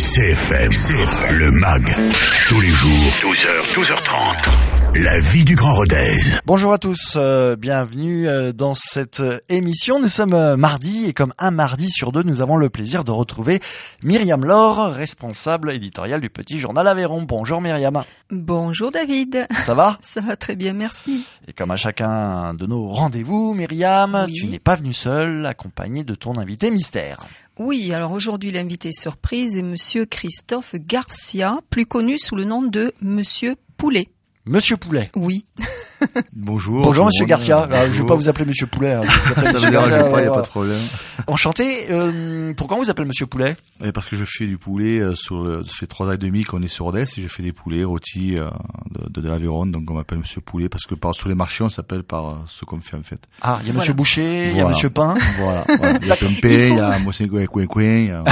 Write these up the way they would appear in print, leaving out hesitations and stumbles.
CFM, le MAG, tous les jours, 12h, 12h30. La vie du Grand Rodez. Bonjour à tous, bienvenue dans cette émission. Nous sommes mardi et comme un mardi sur deux, nous avons le plaisir de retrouver Myriam Laure, responsable éditoriale du Petit Journal Aveyron. Bonjour Myriam. Bonjour David. Ça va ? Ça va très bien, merci. Et comme à chacun de nos rendez-vous, Myriam, oui. Tu n'es pas venue seule, accompagnée de ton invité mystère. Oui, alors aujourd'hui l'invité surprise est Monsieur Christophe Garcia, plus connu sous le nom de Monsieur Poulet. Monsieur Poulet. Oui. Bonjour. Bonjour Monsieur Garcia. Bonjour. Je ne vais pas vous appeler Monsieur Poulet. Hein. Ça me dérange pas, il n'y a pas de problème. Enchanté. Pourquoi on vous appelle Monsieur Poulet ? Parce que je fais du poulet ça fait 3 ans et demi qu'on est sur Rodez et je fais des poulets rôtis de l'Aveyron, donc on m'appelle Monsieur Poulet parce que sur les marchés on s'appelle par ce qu'on fait en fait. Ah, il y a Monsieur Boucher, il y a Monsieur Pain. Voilà. Il y a Pimpé, il y a Monsieur Coin.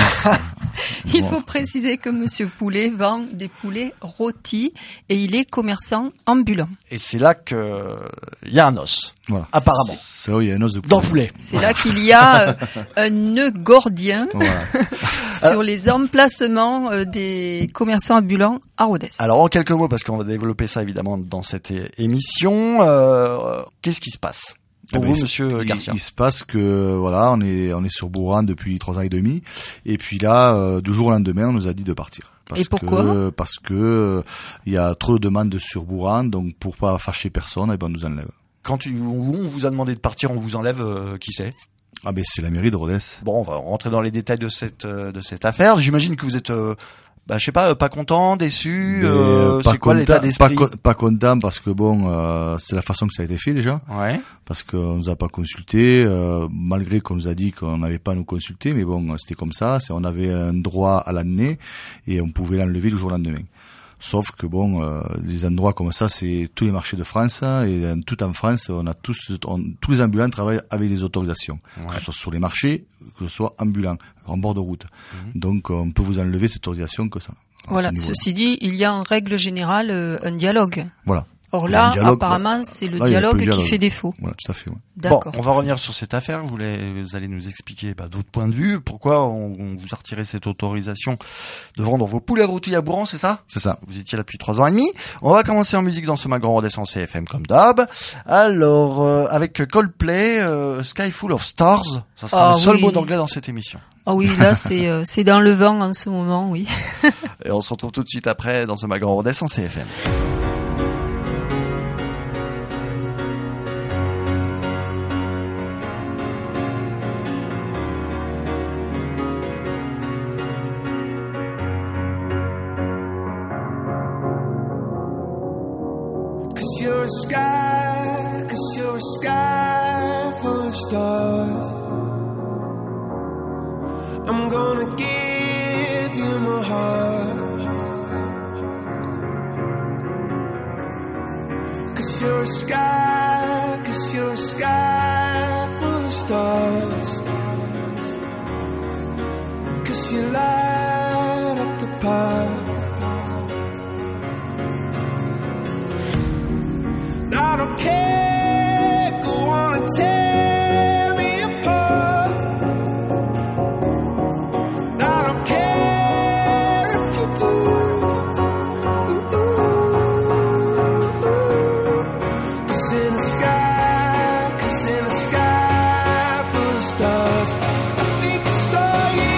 Il faut préciser que Monsieur Poulet vend des poulets rôtis et il est commerçant ambulant. Et c'est là que il y a un os. Voilà. Apparemment. C'est là où il y a un os de poulet. Dans le poulet. C'est là qu'il y a un nœud gordien sur les emplacements des commerçants ambulants à Rodez. Alors en quelques mots, parce qu'on va développer ça évidemment dans cette émission, qu'est-ce qui se passe pour vous, Monsieur Garcia? Il se passe que voilà, on est sur Bourran depuis 3 ans et demi, et puis là, du jour au lendemain, on nous a dit de partir. Et pourquoi? Parce que il y a trop de demandes sur Bourran, donc pour pas fâcher personne, on nous enlève. Quand on vous a demandé de partir, on vous enlève, qui c'est? Ah ben c'est la mairie de Rodez. Bon, on va rentrer dans les détails de cette affaire. J'imagine que vous êtes je sais pas content, déçu, c'est quoi l'état d'esprit? Pas content parce que c'est la façon que ça a été fait déjà. Ouais. Parce qu'on nous a pas consulté, malgré qu'on nous a dit qu'on n'avait pas à nous consulter, mais bon, c'était comme ça, on avait un droit à l'année et on pouvait l'enlever du jour au lendemain. Sauf que les endroits comme ça, c'est tous les marchés de France et tout en France, tous les ambulants travaillent avec des autorisations, que ce soit sur les marchés, que ce soit ambulants, en bord de route. Donc on peut vous enlever cette autorisation que ça. Voilà. Ceci dit, il y a en règle générale un dialogue. Voilà. Or là, apparemment, c'est le dialogue qui fait défaut. Voilà, tout à fait. Ouais. D'accord. Bon, on va revenir sur cette affaire. Vous allez nous expliquer votre point de vue. Pourquoi on vous a retiré cette autorisation de vendre vos poulets rôtis à Bourran, c'est ça? C'est ça. Vous étiez là depuis 3 ans et demi. On va commencer en musique dans ce Grand Rodez en CFM comme d'hab. Alors, avec Coldplay, Sky Full of Stars. Ça sera le seul mot d'anglais dans cette émission. Ah oui, là, c'est dans le vent en ce moment, oui. Et on se retrouve tout de suite après dans ce Grand Rodez en CFM. Cause you're a sky full of stars. I'm gonna give you my heart. Cause you're a sky full of stars. Cause you light up the park. I don't care, go on and tear me apart. I don't care if you do. Cause in the sky full of stars, I think I saw you.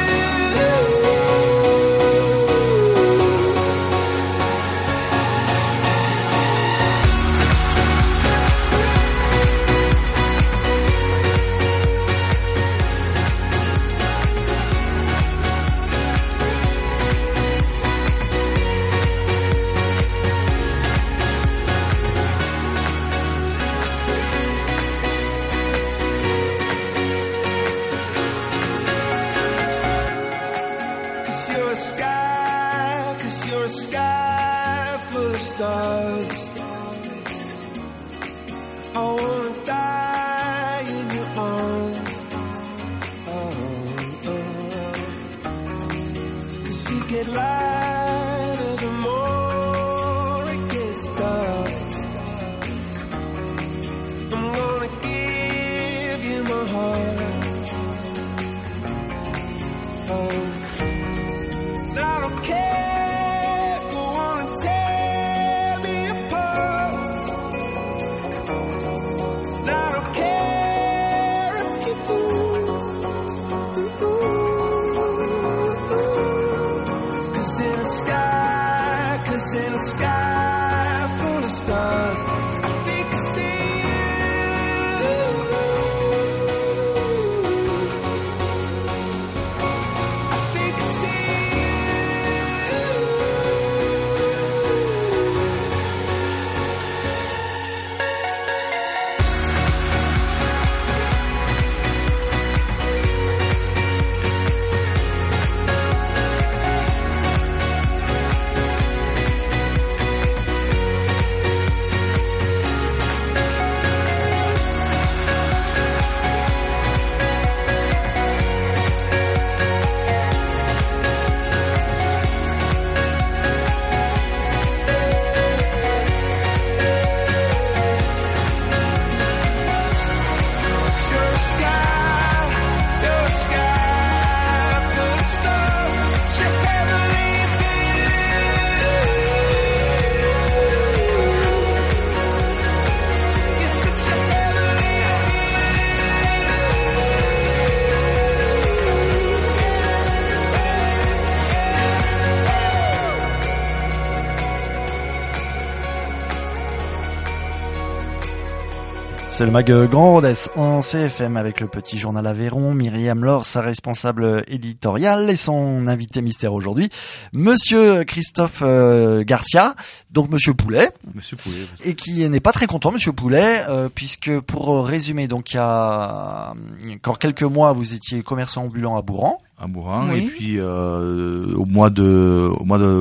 Cause you're a sky full of stars. I wanna die in your arms. Cause you get lighter the more it gets dark. I'm gonna give you my heart. C'est le mag Grand Rodez en CFM avec le petit journal Aveyron, Myriam Laure, sa responsable éditoriale, et son invité mystère aujourd'hui, Monsieur Christophe Garcia, donc Monsieur Poulet. Monsieur Poulet. Et qui n'est pas très content, Monsieur Poulet, puisque pour résumer, donc il y a encore quelques mois, vous étiez commerçant ambulant à Bourran. Oui. Et puis au mois de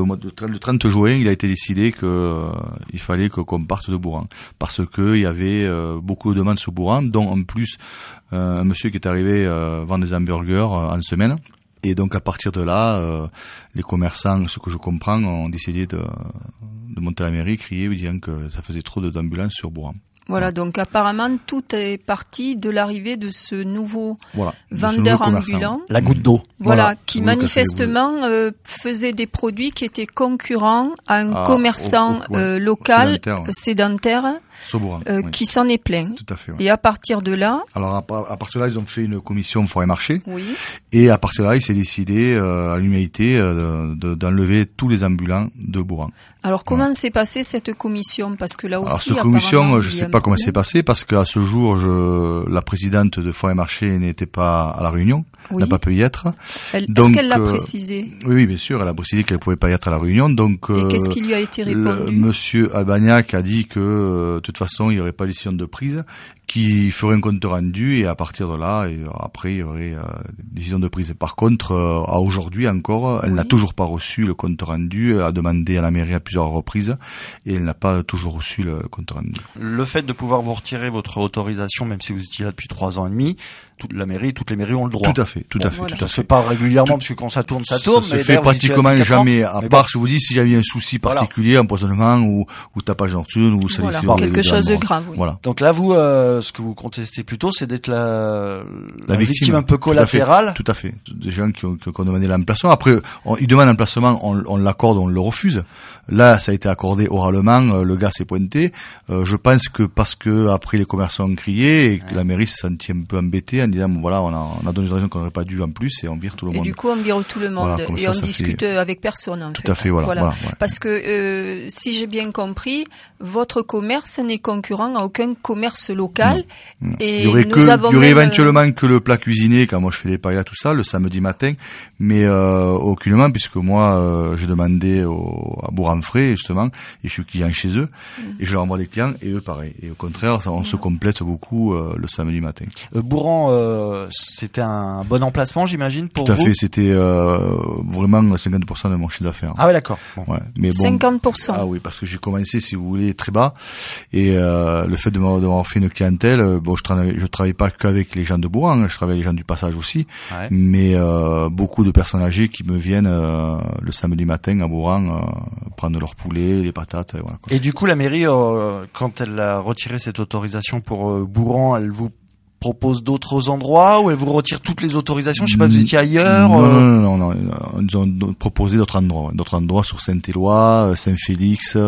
le 30 juin, il a été décidé que il fallait qu'on parte de Bourran parce que il y avait beaucoup de demandes sur Bourran, dont en plus un monsieur qui est arrivé vendre des hamburgers en semaine. Et donc à partir de là, les commerçants, ce que je comprends, ont décidé de monter à la mairie, crier, disant que ça faisait trop d'ambulances sur Bourran. Voilà, donc apparemment tout est parti de l'arrivée de ce nouveau Voilà, vendeur ambulant. La goutte d'eau. Voilà, qui Oui, manifestement faisait des produits qui étaient concurrents à un commerçant local sédentaire Sur Bourran, oui. qui s'en est plaint. Tout à fait. Ouais. Et à partir de là, Alors à partir de là, ils ont fait une commission forêt marché. oui, Et à partir de là, il s'est décidé à l'humanité d'enlever tous les ambulants de Bourran. alors comment s'est passée cette commission? Parce que là Alors aussi, cette commission, apparemment, je il y a sais un pas comment problème. c'est passé parce qu'à ce jour, la présidente de Forêt Marché n'était pas à la réunion, Oui. n'a pas pu y être. Est-ce Donc, qu'elle l'a précisé? Oui, bien sûr, elle a précisé qu'elle pouvait pas y être à la réunion. Donc Et qu'est-ce qui lui a été répondu? Monsieur Albagnac a dit que de toute façon, il n'y aurait pas de décision de prise, qui ferait un compte rendu et à partir de là, et après, il y aurait décision de prise. Par contre, à aujourd'hui encore, elle n'a toujours pas reçu le compte rendu, a demandé à la mairie à plusieurs reprises et elle n'a pas toujours reçu le compte rendu. Le fait de pouvoir vous retirer votre autorisation, même si vous étiez là depuis 3 ans et demi, toutes les mairies ont le droit. Tout à fait, tout à fait, voilà. tout à Ça se fait. fait pas régulièrement parce que quand ça tourne. Ça Mais se fait d'ailleurs, vous étiez là pratiquement depuis 4 ans. jamais, à Mais part, bon. je vous dis, si j'avais un souci particulier, empoisonnement ou tapage d'ortune ou Voilà, salissure. quelque chose de grave, oui. Voilà. Donc là, vous, ce que vous contestez plutôt, c'est d'être la victime un peu Tout à fait. collatérale. Tout à fait. Des gens qui ont demandé l'emplacement. Après, ils demandent l'emplacement, on l'accorde, on le refuse. Là, ça a été accordé oralement, le gars s'est pointé. Je pense que parce que après les commerçants ont crié et que la mairie se sentit un peu embêtée en disant, bon, voilà, on a donné des raisons qu'on n'aurait pas dû en plus et on vire tout le Et monde. du coup, on vire tout le monde Voilà, comme et ça, on ça discute avec personne. En Tout à fait, voilà. Parce que si j'ai bien compris, votre commerce n'est concurrent à aucun commerce local. Et Il y aurait nous avons même, éventuellement que le plat cuisiné quand moi je fais des paellas tout ça le samedi matin, mais aucunement puisque moi j'ai demandé à Bourran-Fray justement et je suis client chez eux et je leur envoie des clients et eux pareil. Et au contraire, on se complète beaucoup le samedi matin. Bourran, c'était un bon emplacement, j'imagine, pour Tout à vous. fait, c'était vraiment 50% de mon chiffre d'affaires. Ah ouais, d'accord. Bon. Ouais, mais bon. 50%. Ah oui, parce que j'ai commencé, si vous voulez, très bas. Et le fait de m'avoir fait une clientèle, bon, je travaille pas qu'avec les gens de Bourran, je travaille avec les gens du passage aussi. Ouais. Mais beaucoup de personnes âgées qui me viennent le samedi matin à Bourran prendre leur poulet, les patates. Et voilà, quoi. Et du coup, la mairie, quand elle a retiré cette autorisation pour Bourran, elle vous propose d'autres endroits ou elle vous retire toutes les autorisations? Je sais pas, vous étiez ailleurs? Non. Ils ont proposé d'autres endroits sur Saint-Éloi, Saint-Félix,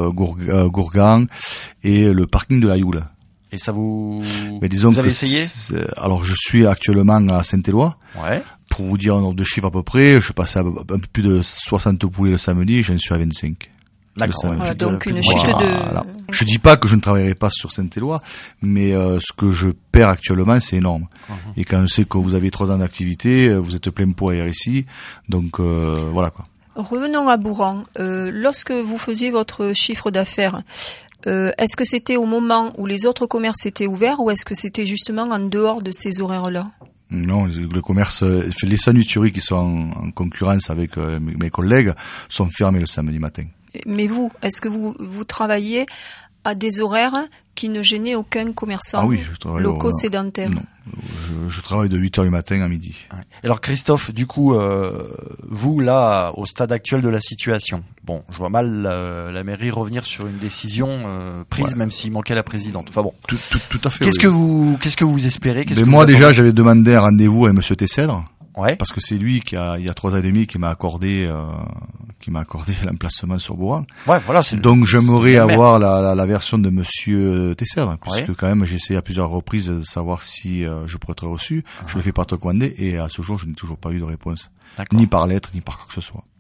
Gourgan et le parking de la Youle. Et ça vous... Mais disons vous avez que essayé? Alors je suis actuellement à Saint-Éloi. Ouais. Pour vous dire un ordre de chiffre à peu près, je passais à un peu plus de 60 poulets le samedi, j'en suis à 25. D'accord. Le samedi. Voilà, donc plus de une moitié. chute Voilà. de... Je dis pas que je ne travaillerai pas sur Saint-Éloi, mais ce que je perds actuellement, c'est énorme. Et quand on sait que vous avez 3 ans d'activité, vous êtes plein pot à ici, donc voilà quoi. Revenons à Bourran. Lorsque vous faisiez votre chiffre d'affaires, est-ce que c'était au moment où les autres commerces étaient ouverts ou est-ce que c'était justement en dehors de ces horaires-là? Non, le commerce, les sandwicheries qui sont en concurrence avec mes collègues sont fermés le samedi matin. Mais vous, est-ce que vous travaillez à des horaires qui ne gênaient aucun commerçant Ah oui, je travaille locaux sédentaires? Non, je travaille de 8h du matin à midi. Ouais. Alors Christophe, du coup, vous là, au stade actuel de la situation, bon, je vois mal la mairie revenir sur une décision prise, même s'il manquait la présidente. Enfin bon, Tout à fait. qu'est-ce que vous espérez? Mais moi déjà, j'avais demandé un rendez-vous avec Monsieur Tessèdre. Ouais. Parce que c'est lui qui il y a 3 ans et demi qui m'a accordé l'emplacement sur Bourran. Ouais, voilà. C'est Donc j'aimerais c'est le maire. avoir la version de Monsieur Tessèdre, puisque Ouais. quand même j'ai essayé à plusieurs reprises de savoir si je pourrais être reçu. Je le fais par recommandé et à ce jour je n'ai toujours pas eu de réponse, D'accord. ni par lettre ni par quoi que ce soit.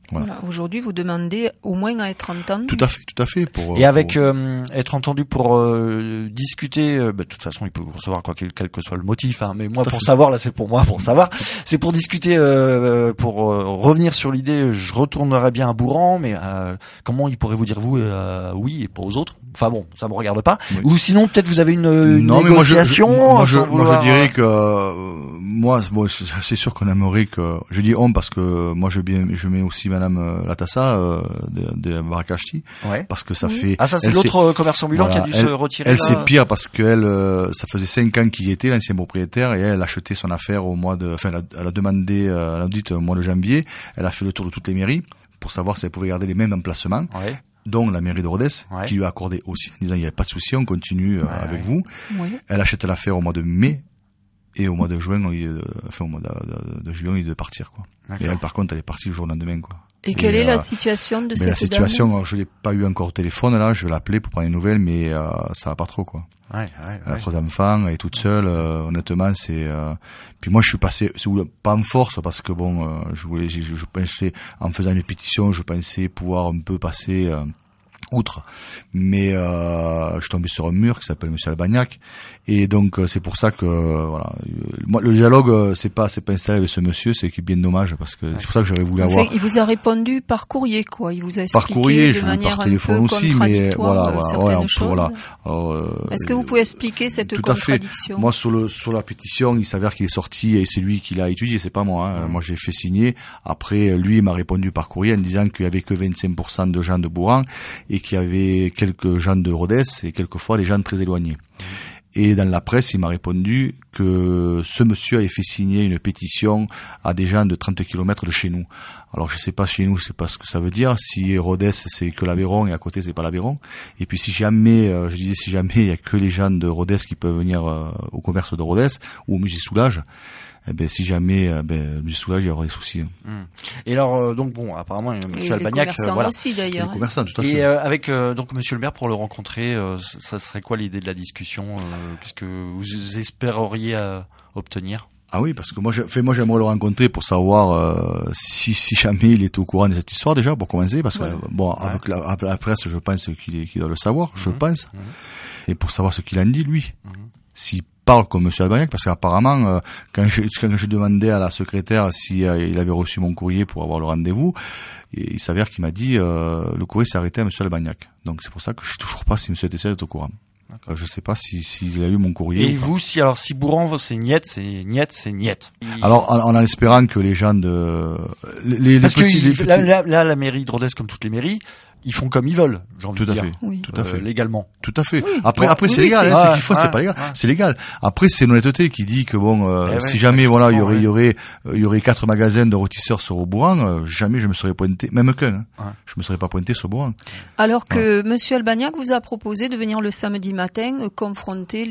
Voilà. Aujourd'hui, vous demandez au moins à être entendu. Tout à fait. Et avec être entendu pour discuter, de toute façon, il peut vous recevoir quel que soit le motif. Hein, mais moi, pour savoir, là, c'est pour moi, pour savoir. C'est pour discuter, pour revenir sur l'idée. Je retournerai bien à Bourran, mais comment il pourrait vous dire vous oui et pas aux autres. Enfin bon, ça me regarde pas. Oui. Ou sinon, peut-être vous avez une négociation. Moi, je dirais que moi, bon, c'est sûr qu'on aimerait que. Je dis on parce que moi, je mets aussi Madame Latassa de Barakashti, parce que ça fait. Ah, ça c'est l'autre commerçant ambulant qui a dû se retirer. Elle c'est pire parce que elle, ça faisait 5 ans qu'il y était, l'ancien propriétaire, et elle a acheté son affaire au mois de. Enfin, elle a demandé à l'audit au mois de janvier. Elle a fait le tour de toutes les mairies pour savoir si elle pouvait garder les mêmes emplacements. Ouais. Dont la mairie de Rodez, qui lui a accordé aussi, en disant il n'y a pas de souci, on continue avec vous. Ouais. Elle achète l'affaire au mois de mai, et au mois de juin, au mois de juin, il devait partir, quoi. D'accord. Et elle, par contre, elle est partie le jour lendemain, quoi. Et quelle est la situation de cette dame? La situation, alors, je l'ai pas eu encore au téléphone, là, je vais l'appeler pour prendre des nouvelles, mais ça va pas trop, quoi. Elle a 3 enfants, elle est toute seule, honnêtement, c'est puis moi je suis passé pas en force parce que bon, je pensais, en faisant une pétition, je pensais pouvoir un peu passer outre, mais je suis tombé sur un mur qui s'appelle Monsieur Albagnac, et donc c'est pour ça que voilà, moi le dialogue c'est pas installé avec ce monsieur, c'est qui est bien dommage parce que c'est pour ça que j'aurais voulu avoir. Il vous a répondu par courrier, quoi. Il vous a expliqué par courrier, de manière par téléphone un peu aussi, mais voilà, certaines choses. Voilà. Est-ce que vous pouvez expliquer cette contradiction? Moi sur la pétition, il s'avère qu'il est sorti et c'est lui qui l'a étudié, c'est pas moi. Hein. Moi j'ai fait signer. Après lui il m'a répondu par courrier en disant qu'il y avait que 25% de gens de Bourran et qu'il y avait quelques gens de Rodez et quelquefois des gens très éloignés. Et dans la presse, il m'a répondu que ce monsieur avait fait signer une pétition à des gens de 30 km de chez nous. Alors je sais pas chez nous, c'est pas ce que ça veut dire. Si Rodez c'est que l'Aveyron et à côté c'est pas l'Aveyron. Et puis si jamais, si jamais il y a que les gens de Rodez qui peuvent venir au commerce de Rodez ou au musée Soulage, eh ben si jamais le musée Soulage il y aura des soucis. Et alors donc bon, apparemment monsieur Albagnac voilà. Aussi d'ailleurs. Les commerçants, tout à fait. Et avec donc monsieur le maire, pour le rencontrer, ça serait quoi l'idée de la discussion? Qu'est-ce que vous espéreriez obtenir? Ah oui, parce que moi j'aimerais le rencontrer pour savoir si jamais il est au courant de cette histoire déjà, pour commencer, parce que avec la presse, je pense qu'il doit le savoir, je pense, et pour savoir ce qu'il en dit lui. S'il parle comme monsieur Albagnac, parce qu'apparemment quand je demandais à la secrétaire si il avait reçu mon courrier pour avoir le rendez-vous, et il s'avère qu'il m'a dit le courrier s'est arrêté à monsieur Albagnac. Donc c'est pour ça que je sais toujours pas si monsieur Tessel est au courant. Je sais pas s'il a eu mon courrier. Et vous, si Bourran c'est niet. Alors en espérant que les gens de parce que là la mairie de Rodez, comme toutes les mairies, ils font comme ils veulent, j'ai envie de dire. Tout à fait. Légalement. Tout à fait. Oui. Après c'est légal, ce qu'il faut c'est pas légal, c'est légal. Après c'est l'honnêteté qui dit que bon si jamais voilà, il y aurait 4 magasins de rôtisseurs sur Bourran, jamais je me serais pointé, même qu'un. Je me serais pas pointé sur Bourran. Alors que monsieur Albagnac vous a proposé de venir le samedi matin confronter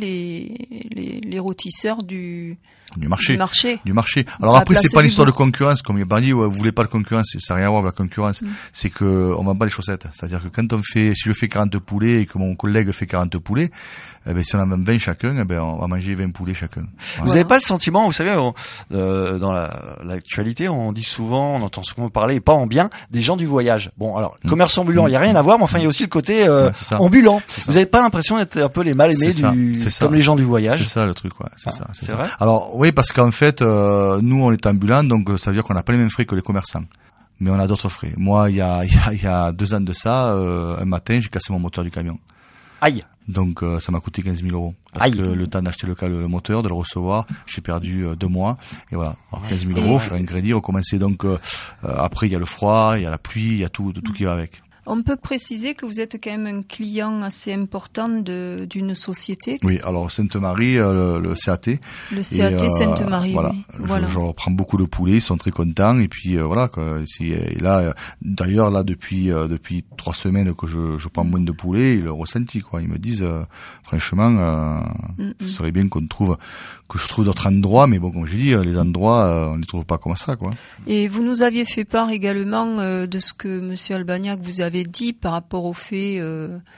les rôtisseurs du marché. Alors après c'est pas l'histoire de concurrence, comme il a dit, vous voulez pas de concurrence, ça n'a rien à voir avec la concurrence. C'est que on vend pas les chaussettes. C'est-à-dire que quand si je fais 40 poulets et que mon collègue fait 40 poulets, si on en vend 20 chacun, on va manger 20 poulets chacun. Vous avez pas le sentiment, vous savez, dans l'actualité, on dit souvent, on entend souvent parler, et pas en bien, des gens du voyage. Bon, alors, commerce ambulant, il y a rien à voir, mais enfin, il y a aussi le côté ambulant. Vous avez pas l'impression d'être un peu les mal aimés comme les gens du voyage? C'est ça le truc, c'est ça. C'est vrai? Alors, oui, parce qu'en fait, nous, on est ambulants, donc ça veut dire qu'on n'a pas les mêmes frais que les commerçants. Mais on a d'autres frais. Moi, il y a 2 ans de ça, un matin, j'ai cassé mon moteur du camion. Aïe. Donc ça m'a coûté 15 000 €. Parce que le temps d'acheter le moteur, de le recevoir, j'ai perdu 2 mois. Et voilà. Alors 15 000 €, faire un crédit, recommencer. Donc après il y a le froid, il y a la pluie, il y a tout qui va avec. On peut préciser que vous êtes quand même un client assez important d'une société. Oui, alors Sainte-Marie, le CAT. Le CAT Sainte-Marie, voilà. Oui. Je reprends beaucoup de poulets, ils sont très contents. Et puis voilà, quoi. Et là, d'ailleurs, depuis 3 semaines que je prends moins de poulets, ils le ressenti, quoi. Ils me disent, franchement, ce serait bien que je trouve d'autres endroits, mais bon, comme je dis, les endroits, on les trouve pas comme ça, quoi. Et vous nous aviez fait part également de ce que monsieur Albagnac vous avait dit par rapport au fait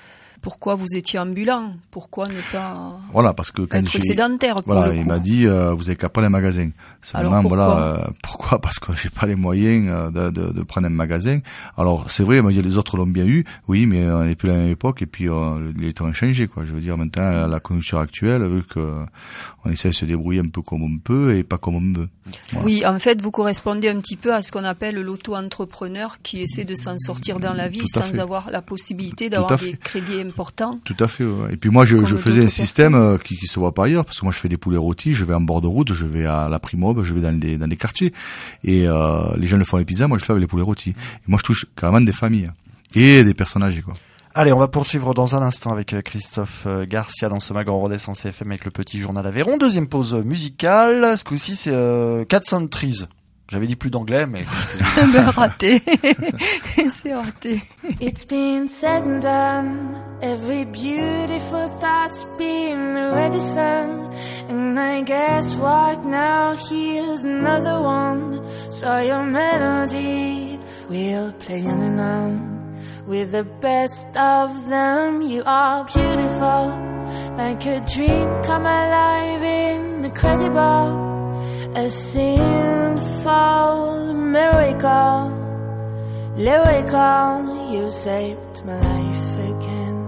pourquoi vous étiez ambulant? Pourquoi ne pas Voilà, parce que quand être sédentaire pour voilà, le il coup. m'a dit vous avez qu'à prendre un magasin. Seulement, Alors, pourquoi voilà, pourquoi? Parce que j'ai pas les moyens de prendre un magasin. Alors c'est vrai, il m'a dit les autres l'ont bien eu, oui, mais on n'est plus à la même époque et puis les temps ont changé, quoi. Je veux dire, maintenant la conjoncture actuelle, vu que on essaie de se débrouiller un peu comme on peut et pas comme on veut. Voilà. Oui, en fait, vous correspondez un petit peu à ce qu'on appelle l'auto-entrepreneur qui essaie de s'en sortir dans la vie Tout à sans fait. avoir la possibilité Tout d'avoir à fait. des crédits importants. Tout à fait. Ouais. Et puis moi, je Comme faisais un d'autres système qui se voit pas ailleurs, parce que moi, je fais des poulets rôtis, je vais en bord de route, je vais à la Primob, je vais dans les quartiers, et les jeunes font les pizzas, moi je le fais avec les poulets rôtis. Et moi, je touche carrément des familles et des personnes âgées, quoi. Allez, on va poursuivre dans un instant avec Christophe Garcia dans ce Mag en Rodez en CFM avec le petit journal Aveyron. Deuxième pause musicale. Ce coup-ci, c'est Cat Trees. J'avais dit plus d'anglais, mais... Ben, raté. C'est raté. It's been said and done. Every beautiful thought's been already sung. And I guess what now? Here's another one. So your melody will play on and on. With the best of them, you are beautiful. Like a dream come alive, incredible. A sinful miracle. Lyrical, you saved my life again.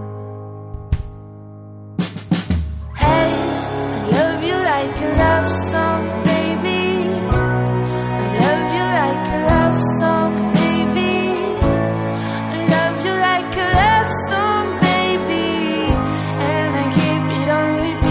Hey, I love you like a love song, baby. I love you like a love song, baby. I love you like a love song, baby. And I keep it on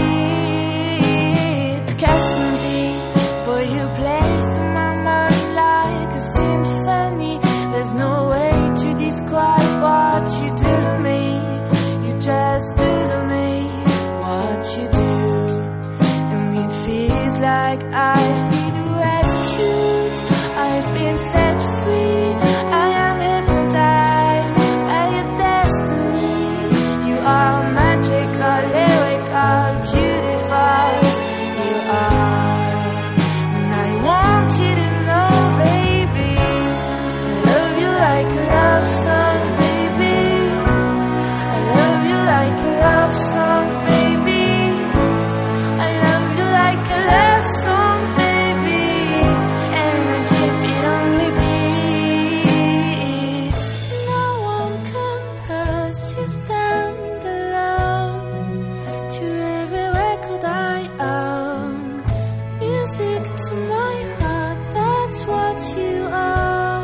repeat. Cassidy, boy, you placed in my mind like a symphony. There's no way to describe what you do to me. You just do to me what you do. And it feels like I've been rescued. I've been set free. I am hypnotized by your destiny. You are magical, lyrical, beautiful. You are. And I want you to know, baby, I love you like a love song, baby. I love you like a love song, baby. I love you like a love song, baby. And I keep it on repeat. No one compares, you stand alone to every record I own. Music to my heart, that's what you are.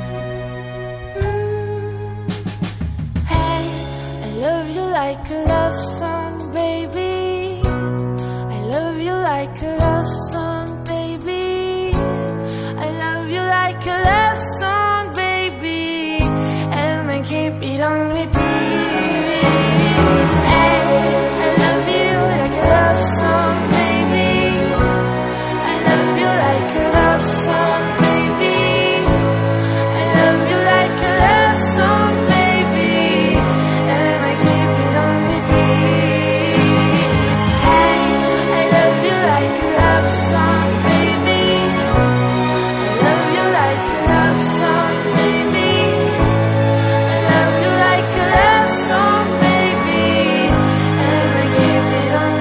Hey, I love you like a love song, baby. I love you like a love song, baby. I love you like a love song, baby. And I keep it on repeat. Hey, I love you like a love song, baby. I love you like a love song, baby. I love you like a love song, baby. And I keep it on repeat. Hey, I love you like a love song, baby. I love you like a love song, baby. I love you like a love song, baby. And I keep it on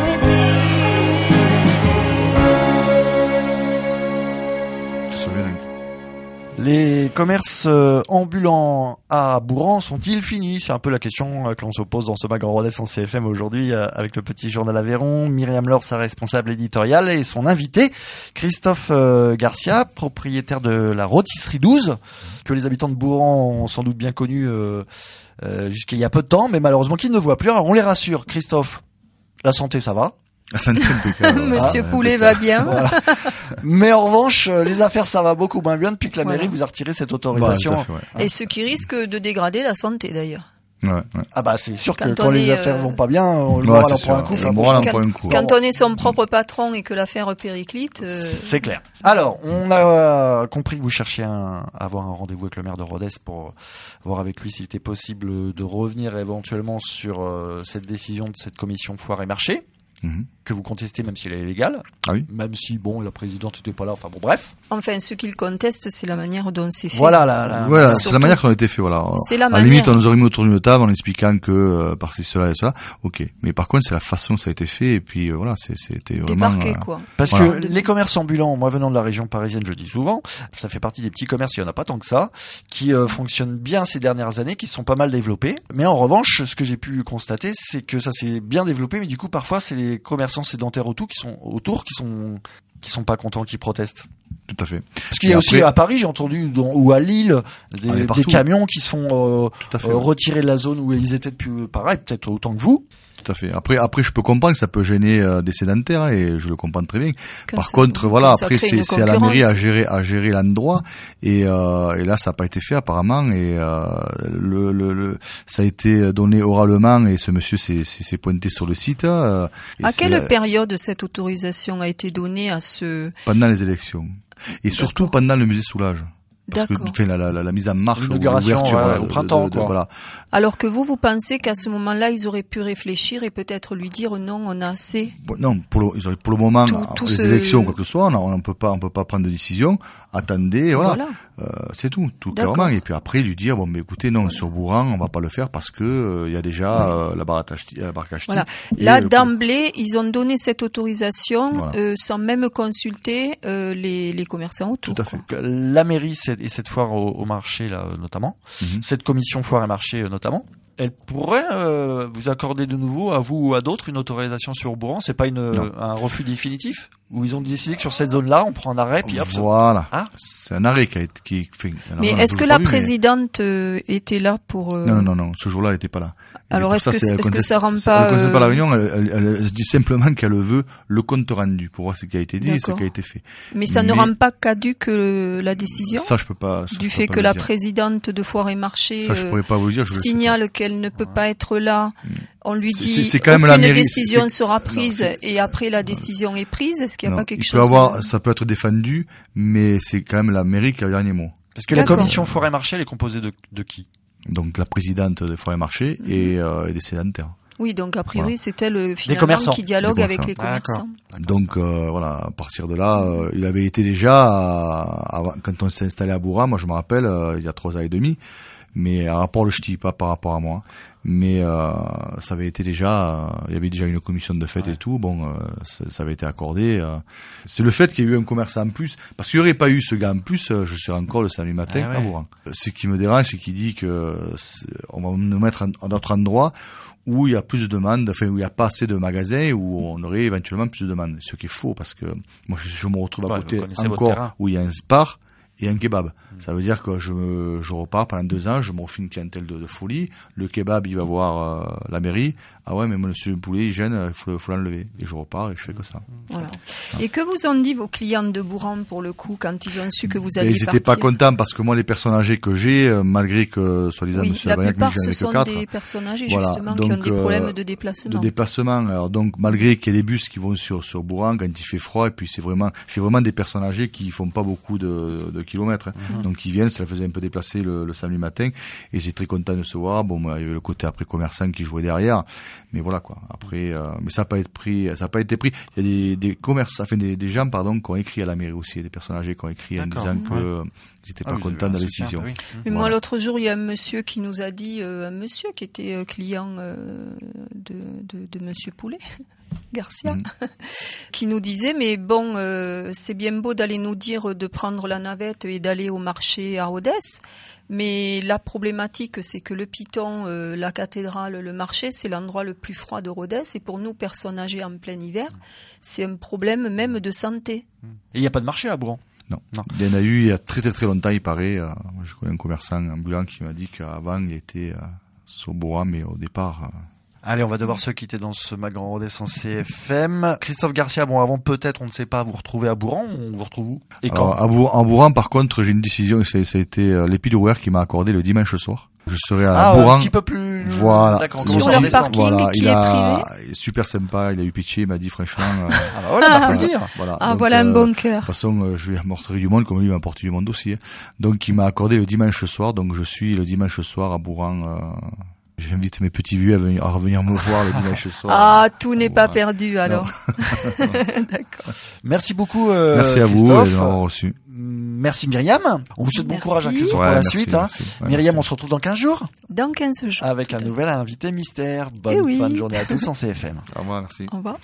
repeat. Je suis bien. Les commerces ambulants à Bourran sont-ils finis? C'est un peu la question que l'on se pose dans ce Mag en Rodez en CFM aujourd'hui avec le petit journal Aveyron. Myriam Laure, sa responsable éditoriale, et son invité, Christophe Garcia, propriétaire de la Rôtisserie 12, que les habitants de Bourran ont sans doute bien connu jusqu'à il y a peu de temps, mais malheureusement qu'ils ne voient plus. Alors on les rassure, Christophe, la santé ça va. La santé impeccable. Monsieur Poulet va bien. Voilà. Mais en revanche, les affaires ça va beaucoup moins bien depuis que la Voilà. mairie vous a retiré cette Voilà, autorisation. tout à fait, ouais. Et ce qui risque de dégrader la santé d'ailleurs. Ouais, ouais. Ah bah c'est sûr que Quand quand on les est, affaires euh, vont pas bien, le Ouais, moral c'est en sûr. prend un coup. Le enfin, moral en Quand- prend un coup. Quand on est son propre patron et que l'affaire périclite, C'est clair. Alors, on a compris que vous cherchiez à avoir un rendez-vous avec le maire de Rodez pour voir avec lui s'il était possible de revenir éventuellement sur cette décision de cette commission foire et marché. que vous contestez même si elle est légale. Ah oui. Même si, bon, la présidente n'était pas là, enfin bon, bref. Enfin, ce qu'ils contestent, c'est la manière dont c'est fait. Voilà, Voilà, c'est surtout- la manière qu'on a été fait, voilà. C'est la À la manière. limite, on nous aurait mis autour d'une table en expliquant que par ci, cela et cela. Ok. Mais par contre, c'est la façon dont ça a été fait, et puis voilà, c'était vraiment... Débarquer, quoi. Parce Voilà. que les commerces ambulants, moi venant de la région parisienne, je le dis souvent, ça fait partie des petits commerces, il y en a pas tant que ça, qui fonctionnent bien ces dernières années, qui sont pas mal développés. Mais en revanche, ce que j'ai pu constater, c'est que ça s'est bien développé, mais du coup, parfois, c'est les commerçants sédentaires autour qui sont pas contents, qui protestent. Tout à fait. Parce qu'il y a Et aussi après- à Paris, j'ai entendu, ou à Lille, mais des partout. camions qui se font Tout à fait. retirer de la zone où ils étaient depuis, pareil, peut-être autant que vous. Tout à fait. Après, je peux comprendre que ça peut gêner des sédentaires, et je le comprends très bien. Quand Par ça- contre, quand voilà, ça après crée une c'est à la mairie à concurrence. gérer l'endroit, et là ça n'a pas été fait apparemment, et ça a été donné oralement, et ce monsieur s'est pointé sur le site. Et À c'est quelle période cette autorisation a été donnée à ce... pendant les élections, et surtout D'accord. pendant le musée Soulage. Parce que D'accord. enfin, la mise en marche, L'inauguration, l'ouverture, ouais, voilà, au printemps, quoi. voilà. Alors que vous pensez qu'à ce moment-là, ils auraient pu réfléchir et peut-être lui dire non, on a assez. Bon, non, pour le moment, Tout les ce- élections, quoi que ce soit, on peut pas prendre de décision. Attendez, voilà. C'est tout D'accord. clairement. Et puis après, lui dire, bon, mais écoutez, non, sur Bourran, on va pas le faire parce que il y a déjà la barque à ch'ti. Voilà. Et, Là, d'emblée, ils ont donné cette autorisation Voilà. sans même consulter les commerçants autour. Tout à fait. quoi. La mairie et cette foire au marché là notamment, cette commission foire et marché notamment, elle pourrait vous accorder de nouveau à vous ou à d'autres une autorisation sur Bourran. C'est pas un refus définitif où ils ont décidé que sur cette zone-là on prend un arrêt puis hop. Voilà. Ah. C'est un arrêt qui a fait. Alors, Mais on l'a est-ce que toujours la pas vu, mais- présidente était là pour... Non. Ce jour-là, elle était pas là. Et Alors, pour est-ce ça, que elle ça rend conteste- pas, Elle conteste pas la réunion. Elle dit simplement qu'elle veut le compte rendu pour voir ce qui a été dit et ce D'accord. qui a été fait. Mais ça ne Mais- rend pas caduque la décision Ça, je peux pas. ça, du je fait peux que pas la le dire. présidente de Foire et Marché Ça, je pourrais pas vous le dire. Je le sais pas. signale qu'elle ne peut pas être là. On lui dit c'est quand même la aucune mairie, décision c'est- sera non, prise c'est- et après la décision est prise. Est-ce qu'il n'y a Non, pas quelque il chose peut avoir, ça peut être défendu, mais c'est quand même la mairie qui a le dernier mot. Parce que la D'accord. commission foire et marché elle est composée de qui? Donc la présidente de Forêt Marché et des sédentaires. Oui, donc a priori Voilà. c'est elle finalement commerçants. qui dialogue Des avec les commerçants. commerçants. Donc voilà, à partir de là, il avait été déjà quand on s'est installé à Bourran, moi je me rappelle, il y a 3 ans et demi, mais à rapport le ch'ti, pas par rapport à moi. Mais ça avait été déjà, il y avait déjà une commission de fête et tout. Bon, ça avait été accordé. C'est le fait qu'il y ait eu un commerçant en plus, parce qu'il n'y aurait pas eu ce gars en plus, je serais encore le samedi matin Ah ouais. à Bourran. Ce qui me dérange, c'est qu'il dit que on va nous mettre à d'autres endroits où il y a plus de demandes, enfin où il n'y a pas assez de magasins, où on aurait éventuellement plus de demandes. Ce qui est faux, parce que moi je me retrouve à Ouais, côté vous connaissez votre terrain. encore où il y a un spar et un kebab. Ça veut dire que je repars pendant 2 ans, je me refais une clientèle de folie. Le kebab, il va voir la mairie. Ah ouais, mais monsieur le poulet, il gêne, il faut l'enlever. Et je repars et je fais que ça. Voilà. Et que vous ont dit vos clients de Bourran pour le coup quand ils ont su que vous Et alliez ils étaient partir? pas contents parce que moi, les personnes âgées que j'ai, malgré que, soi-disant, Oui, monsieur la Lavagnac, plupart j'en ce avais sont que 4. des personnes âgées Voilà. justement qui ont Donc, des problèmes de déplacement. De déplacement. Alors donc, malgré qu'il y ait des bus qui vont sur Bourran quand il fait froid, et puis j'ai vraiment des personnes âgées qui font pas beaucoup de kilomètres. Hein. Donc ils viennent, ça les faisait un peu déplacer le samedi matin, et j'ai très content de se voir. Bon, il y avait le côté après commerçant qui jouait derrière, mais voilà quoi. Après, mais ça n'a pas été pris. Il y a des commerçants, enfin des gens, pardon, qui ont écrit à la mairie aussi, des personnes âgées qui ont écrit en D'accord. disant que ils étaient pas contents de la décision. Mais moi, Voilà. l'autre jour, il y a un monsieur qui nous a dit, un monsieur qui était client de Monsieur Poulet, Garcia, qui nous disait, mais bon, c'est bien beau d'aller nous dire de prendre la navette et d'aller au marché à Rodez, mais la problématique, c'est que le Piton, la cathédrale, le marché, c'est l'endroit le plus froid de Rodez, et pour nous, personnes âgées en plein hiver, c'est un problème même de santé. Et il n'y a pas de marché à Bourran. Non. Non. Il y en a eu il y a très très très longtemps, il paraît. Je connais un commerçant ambulant qui m'a dit qu'avant il était sur Bourran, mais au départ. Allez, on va devoir se quitter dans ce Mag Grand Rodez en CFM. Christophe Garcia, bon, avant peut-être, on ne sait pas, vous retrouvez à Bourran, on vous retrouve où? Et quand? Alors, en Bourran, par contre, j'ai une décision. Ça a été l'Épilouaire qui m'a accordé le dimanche soir. Je serai à Bourran. Un petit peu plus. Voilà. D'accord, Sur on commence leur en décembre. parking. Voilà, qui il est a super sympa. Il a eu pitié. Il m'a dit franchement. Ah bah voilà, faut le dire. Voilà. Ah, Donc, voilà un bon De cœur. toute façon, je vais apporter du monde comme lui m'a apporté du monde aussi. Hein. Donc, il m'a accordé le dimanche soir. Donc, je suis le dimanche soir à Bourran. J'invite mes petits vieux à revenir me voir le dimanche soir. Ah, tout n'est pas Voilà. perdu alors. D'accord. Merci beaucoup, Merci à vous Christophe. de m'avoir reçu. Merci Myriam. On vous souhaite bon Merci. courage à Christophe pour Ouais, la merci, suite. Hein. merci. Ouais, Myriam, on merci. se retrouve dans 15 jours Dans 15 jours. avec un nouvel invité mystère. Bonne Eh oui. fin de journée à tous en CFM. Au revoir, merci. Au revoir.